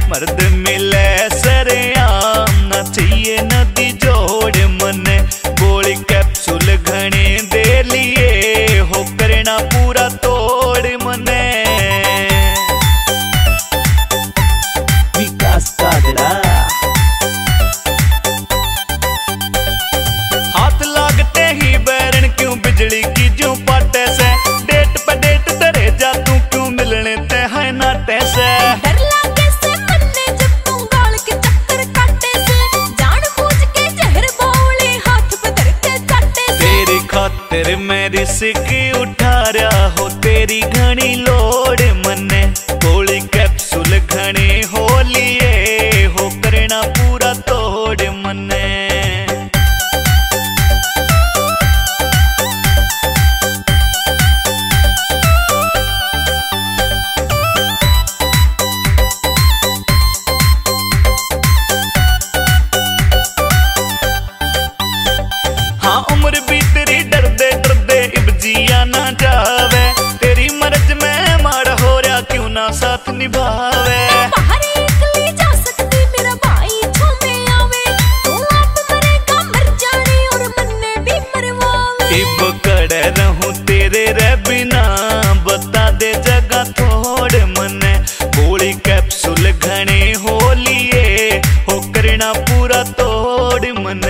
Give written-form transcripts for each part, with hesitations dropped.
मर्द मिले सरेआम ना चाहिए नदी जोड़ मने गोली कैप्सूल घने दे लिए हो करना पूरा तोड़ मने विकास कागड़ा हाथ लागते ही बैरन क्यों बिजली की जो पाटे से डेट पे डेट तेरे जा तू क्यों मिलने ते है नाटे से तेरे मैं रिस्क उठा रहा हो तेरी घनी लोड मने गोली कैप्सूल घने हो लिए हो करना पूरा तोड़ मने हाँ उम्र भी तेरी डरदे डरदे इबजिया ना जावे तेरी मर्ज में माड़ा हो रहा क्यों ना साथ निभावे जा सकती मेरा भाई छूने आवे तू आप मरेगा मर जाने और मन्ने भी मरवावे इब कड़े रहूं तेरे रे बिना बता दे जगह थोड़ मने गोली कैप्सूल घने हो लिए हो करना पूरा तोड़ मने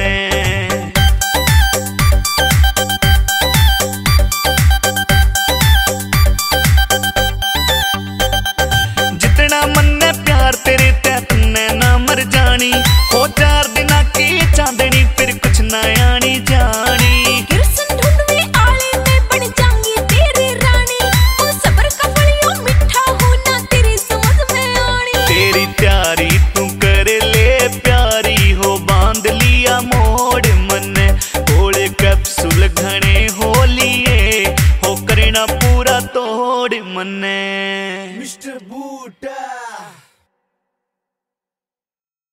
तेरे तैतने ना मर जानी हो 4 दिना की चांदनी फिर कुछ ना आनी जानी किरसन ढूंढवे आले में बन जाऊंगी तेरी रानी ओ सबर का फलियों मिठा होना तेरी समझ में आनी तेरी प्यारी तू कर ले प्यारी हो बांध लिया मोड़ मने गोले कैप्सूल घने हो लिए हो करना पूरा तोड़ मने मिस्टर बूटा।